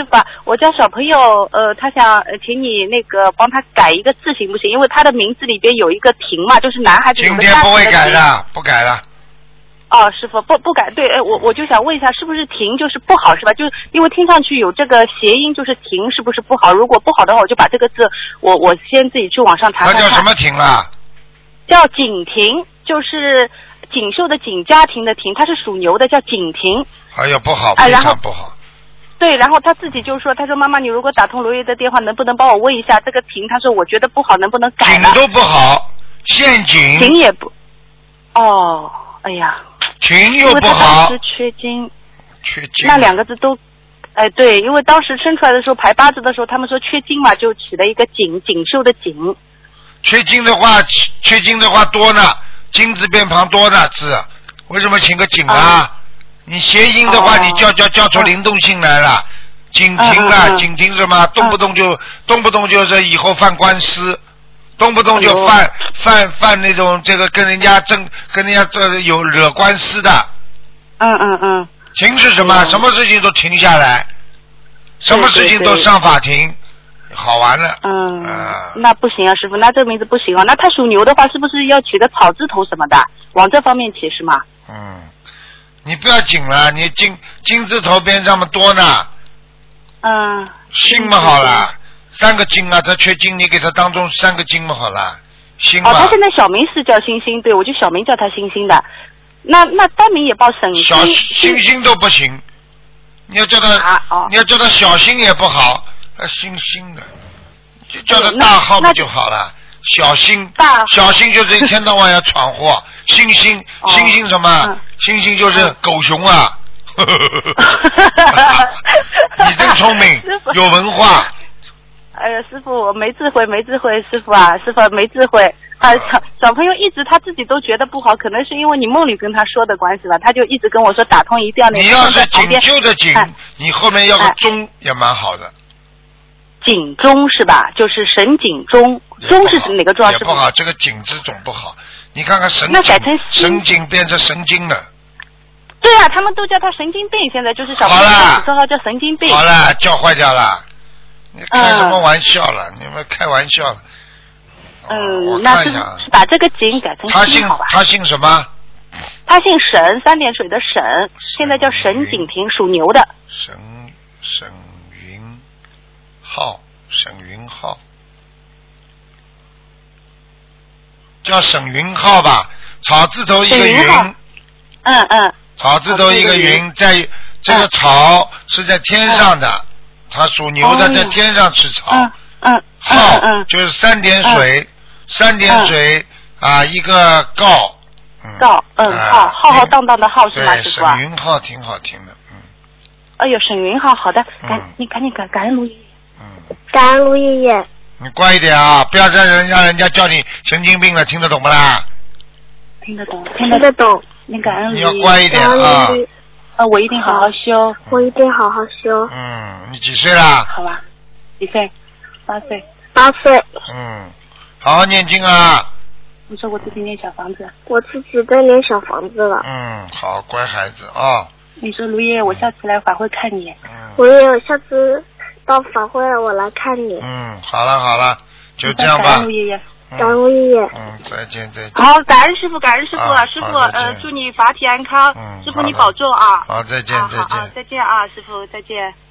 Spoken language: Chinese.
师傅啊，我家小朋友他想请你那个帮他改一个字行不行？因为他的名字里边有一个婷嘛，就是男孩子有今个家庭的天不会改婷。 的，不改了。 哦，师傅不改，对，我就想问一下，是不是停就是不好是吧？就是因为听上去有这个谐音，就是停是不是不好？如果不好的话，我就把这个字我先自己去网上查查看。 那叫什么亭啦？ 叫景亭，就是锦绣的锦，家庭的庭，它是属牛的，叫景亭。 哎呀，不好， 啊非常不好。 对，然后他自己就说，他说妈妈，你如果打通罗爷的电话，能不能帮我问一下这个亭？他说我觉得不好，能不能改呢？ 景都不好，陷阱。 亭也不。哦，哎呀。 群又不好， 因为他当时缺金，那两个字都，哎对，因为当时生出来的时候排八字的时候，他们说缺金嘛，就起了一个锦绣的锦。 缺金的话多呢，金字边旁多呢字，为什么请个景啊？你谐音的话，你叫出灵动性来了，景亭啊，景亭什么，动不动就是以后犯官司。动不动就犯那种这个跟人家这有惹官司的。停是什么？什么事情都停下来，什么事情都上法庭，好玩了。 那不行啊，师傅，那这个名字不行啊。那他属牛的话，是不是要取个草字头什么的，往这方面起是吗？ 你不要紧了，你金字头边上面多呢。姓嘛好了。3个金啊，他缺金，你给他当中3个金嘛好了，星嘛。 他现在小名是叫星星，对，我就小名叫他星星的。那单名也报沈星。 星星都不行，你要叫他小星也不好，星星的，就叫他大号不就好了？小星就是一天到晚要闯祸，星星什么？星星就是狗熊啊！你真聪明，有文化。 哎呀，师傅，我没智慧，师傅啊，师傅没智慧。小朋友一直他自己都觉得不好，可能是因为你梦里跟他说的关系吧，他就一直跟我说打通一定要那个。 你要是锦绣的锦，你后面要个钟也蛮好的。 锦钟是吧？就是神锦钟，钟是哪个钟？ 也不好，这个锦字总不好。你看看神锦， 那改成神锦变成神经了。 对啊，他们都叫他神经病，现在就是小朋友绰号叫神经病。 好了，教坏掉了。你开什么玩笑了？你们开玩笑了。 那是把这个景改成星好吧？ 他姓什么？ 他姓沈，3点水的沈，现在叫沈景亭，属牛的。 沈云浩，叫沈云浩吧？草字头一个云。草字头一个云，在这个草是在天上的。他属牛的，在天上吃草。浩就是3点水，3点水啊，一个告。浩荡荡的浩是吗？师傅啊。沈云浩挺好听的， 哎呦，沈云浩，好的，你赶紧感恩卢爷爷。 感恩卢爷爷。 你乖一点啊，不要让人家叫你神经病了，听得懂不啦？ 听得懂。你感恩卢爷爷。 你要乖一点啊。 我一定好好修。 你几岁啦？ 好吧，几岁？8岁。 8岁。 好好念经啊。 你说我自己念小房子。 我自己在念小房子了。 好，乖孩子啊。 你说卢爷爷，我下次来法会看你。 我也有下次到法会我来看你。 好了，就这样吧。 感恩卢爷爷。 感恩卢爷爷。 再见。 好，感恩师傅，师傅，祝你法体安康，师傅你保重啊。 好，再见。 再见啊，师傅，再见。